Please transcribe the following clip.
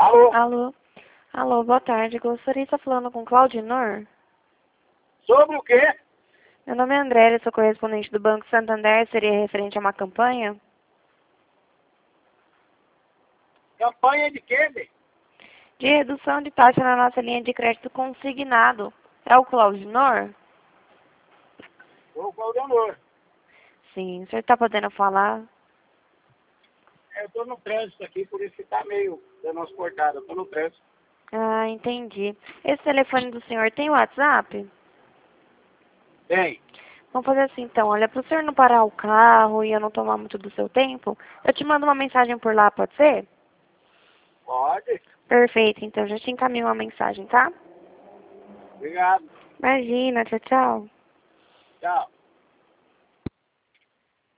Alô? Alô? Alô, boa tarde. Gostaria de estar falando com Claudinor. Sobre o quê? Meu nome é André, sou correspondente do Banco Santander. Seria referente a uma campanha? Campanha de quê, bem? De redução de taxa na nossa linha de crédito consignado. É o Claudinor? Ô, Claudionor, Sim. O senhor está podendo falar? eu tô no trânsito aqui, por isso que tá meio dando umas cortadas. Eu tô no trânsito. Ah, entendi. Esse telefone do senhor tem WhatsApp? Tem. Vamos fazer assim então. Olha, para o senhor não parar o carro e eu não tomar muito do seu tempo, eu te mando uma mensagem por lá, pode ser? Pode. Perfeito, então já te encaminho uma mensagem, tá? Obrigado. Imagina, tchau, tchau. Tchau.